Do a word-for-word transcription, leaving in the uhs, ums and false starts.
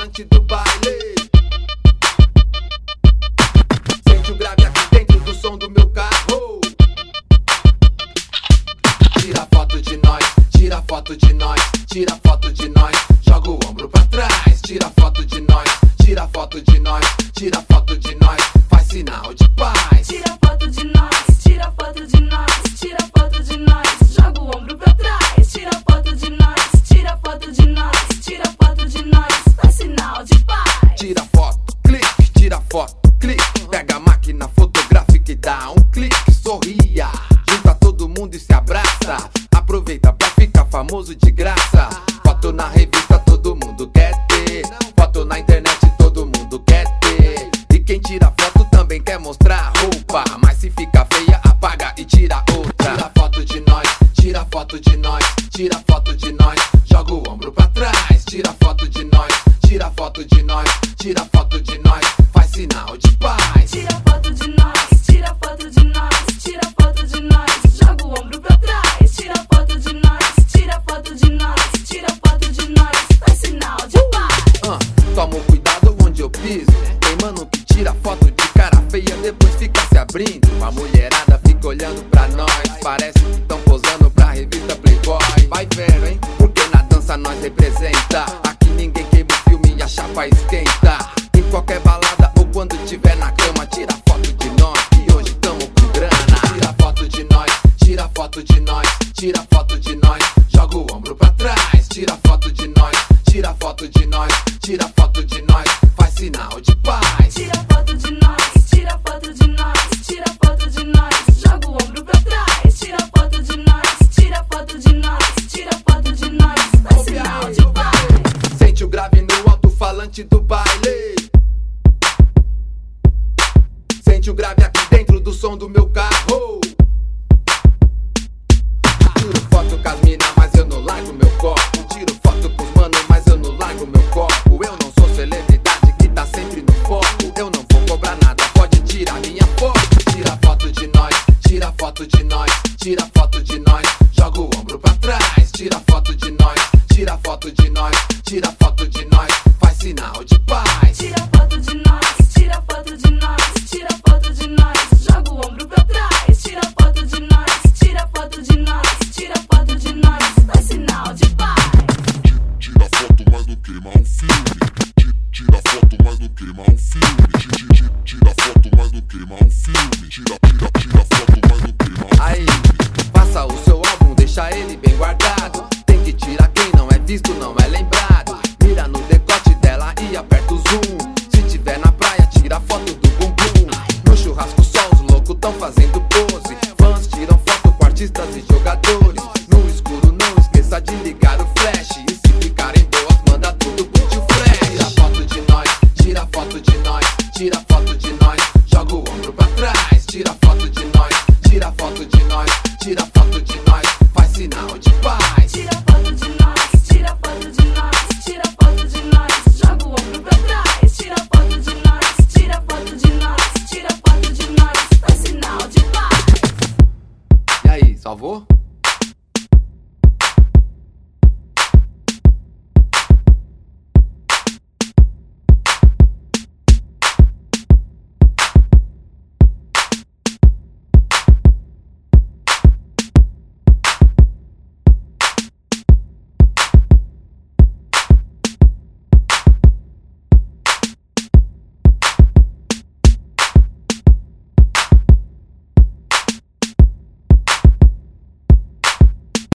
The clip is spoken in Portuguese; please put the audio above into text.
alto-falante do baile. Sente o grave aqui dentro do som do meu carro. Tira foto de nós, tira foto de nós, tira foto de nós, joga o ombro pra trás. Tira foto de nós, tira foto de nós, tira foto de nós, faz sinal de paz. Tira foto de nós, tira foto de nós, tira foto de nós, joga o ombro pra trás. Tira foto de nós, tira foto de nós, tira foto de nós, faz sinal de paz. Tira foto, clique, tira foto, clique, pega a máquina fotográfica e dá um clique, sorria, junta todo mundo e se abraça. Aproveita pra ficar famoso de graça. Foto na revista todo mundo quer ter, foto na internet todo mundo quer ter. E quem tira foto também quer mostrar a roupa, mas se fica feia apaga e tira outra. Tira foto de nós, tira foto de nós, tira foto de nós, joga o ombro pra trás. Tira foto de nós, tira foto de nós, tira foto de nós, faz sinal de paz. Tira foto de nós, tira foto de nós, tira foto de nós, joga o ombro pra trás. Tira foto de nós, tira foto de nós, tira foto de nós, faz sinal de paz. uh, Toma cuidado onde eu piso. Tem mano que tira foto de cara feia, depois fica se abrindo. A mulherada fica olhando pra nós, parece que tão posando pra revista Playboy. Vai vendo, hein? Porque na dança nós representa. Aqui ninguém queima o filme e a chapa esquenta. Em qualquer balada ou quando tiver na cama, tira foto de nós, que hoje tamo com grana. Tira foto de nós, tira foto de nós, tira foto de nós, joga o ombro pra trás. Tira foto de nós, tira foto de nós, tira foto de nós, faz sinal de paz. Tira foto de nós, tira foto de nós, tira foto de nós, joga o ombro pra trás. Tira foto de nós, tira foto de nós, tira foto de nós, faz sinal de paz. Sente o grave no alto-falante do baile. Sente o grave aqui dentro do som do meu carro. Tiro foto com as mina, mas eu não largo meu copo. Tiro foto com os mano, mas eu não largo meu copo. Eu não sou celebridade que tá sempre no foco. Eu não vou cobrar nada, pode tirar minha foto. Tira foto de nós, tira foto de nós, tira foto de nós, joga o ombro pra trás. Tira foto de nós, tira foto de nós, tira foto de nós, faz sinal de paz. Tira foto de nós, tira foto de nós, tira foto de nós, joga o ombro pra trás. Tira foto de nós, tira foto de nós, tira foto de nós, faz sinal de paz. Tira foto, mas não queima um filme. Tira foto, mas não queima um filme. Tira foto, mas não queima um filme. Tira, tira, tira foto, mas não queima um filme. Aí, faça o seu álbum, deixa ele bem guardado. Tem que tirar quem não é visto, não é lembrado. Mira no decote dela e aperta o zoom. Se tiver na praia, tira foto do bumbum. No churrasco só os loucos tão fazendo pose. Fãs tiram foto com artistas e jogadores. No escuro não esqueça de ligar o flash. E se ficarem boas, manda tudo pro tio Flash. Tira foto de nós, tira foto de nós, tira foto de nós, joga o ombro pra trás. Tira foto de nós, tira foto de nós, tira foto de nós, faz sinal de paz. Tira foto de nós, tira foto de nós, tira foto de nós, joga o ombro pra trás. Tira foto de nós, tira foto de nós, tira foto de nós, faz sinal de paz. E aí, salvou?